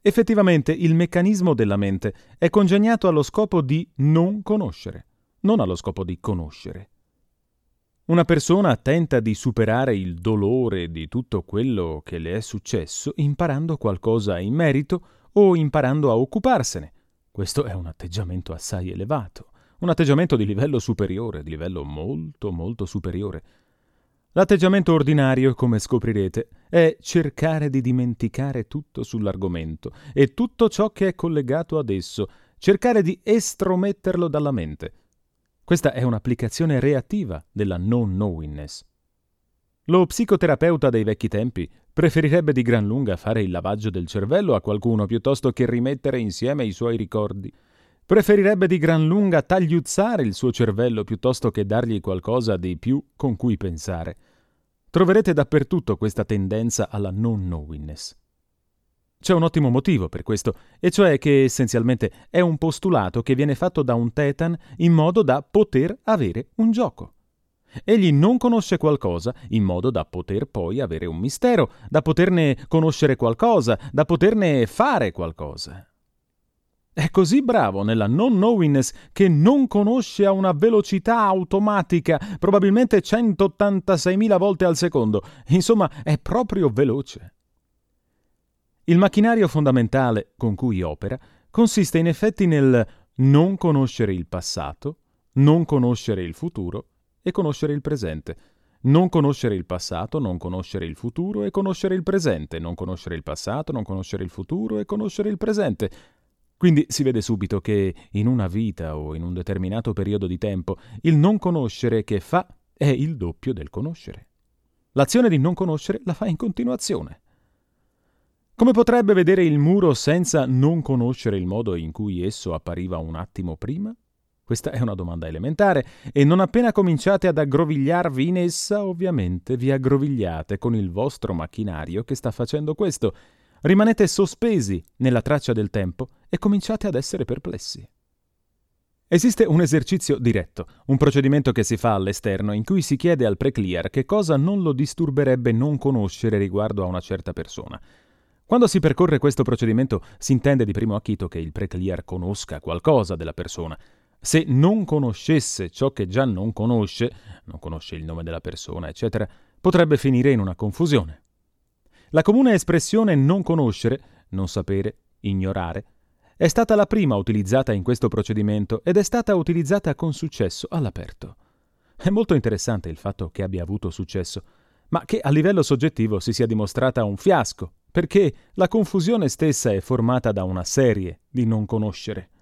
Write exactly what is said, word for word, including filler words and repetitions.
Effettivamente il meccanismo della mente è congegnato allo scopo di non conoscere, non allo scopo di conoscere. Una persona tenta di superare il dolore di tutto quello che le è successo imparando qualcosa in merito o imparando a occuparsene. Questo è un atteggiamento assai elevato, un atteggiamento di livello superiore, di livello molto molto superiore. L'atteggiamento ordinario, come scoprirete, è cercare di dimenticare tutto sull'argomento e tutto ciò che è collegato ad esso, cercare di estrometterlo dalla mente. Questa è un'applicazione reattiva della non-knowingness. Lo psicoterapeuta dei vecchi tempi preferirebbe di gran lunga fare il lavaggio del cervello a qualcuno piuttosto che rimettere insieme i suoi ricordi. Preferirebbe di gran lunga tagliuzzare il suo cervello piuttosto che dargli qualcosa di più con cui pensare. Troverete dappertutto questa tendenza alla non-knowingness. C'è un ottimo motivo per questo, e cioè che essenzialmente è un postulato che viene fatto da un tetan in modo da poter avere un gioco. Egli non conosce qualcosa in modo da poter poi avere un mistero, da poterne conoscere qualcosa, da poterne fare qualcosa. È così bravo nella non-knowingness che non conosce a una velocità automatica, probabilmente centottantaseimila volte al secondo. Insomma, è proprio veloce. Il macchinario fondamentale con cui opera consiste in effetti nel non conoscere il passato, non conoscere il futuro e conoscere il presente. Non conoscere il passato, non conoscere il futuro e conoscere il presente. Non conoscere il passato, non conoscere il futuro e conoscere il presente. Quindi si vede subito che in una vita o in un determinato periodo di tempo il non conoscere che fa è il doppio del conoscere. L'azione di non conoscere la fa in continuazione. Come potrebbe vedere il muro senza non conoscere il modo in cui esso appariva un attimo prima? Questa è una domanda elementare e non appena cominciate ad aggrovigliarvi in essa, ovviamente vi aggrovigliate con il vostro macchinario che sta facendo questo. Rimanete sospesi nella traccia del tempo e cominciate ad essere perplessi. Esiste un esercizio diretto, un procedimento che si fa all'esterno in cui si chiede al preclear che cosa non lo disturberebbe non conoscere riguardo a una certa persona. Quando si percorre questo procedimento si intende di primo acchito che il preclear conosca qualcosa della persona. Se non conoscesse ciò che già non conosce, non conosce il nome della persona, eccetera, potrebbe finire in una confusione. La comune espressione non conoscere, non sapere, ignorare, è stata la prima utilizzata in questo procedimento ed è stata utilizzata con successo all'aperto. È molto interessante il fatto che abbia avuto successo, ma che a livello soggettivo si sia dimostrata un fiasco, perché la confusione stessa è formata da una serie di non conoscere.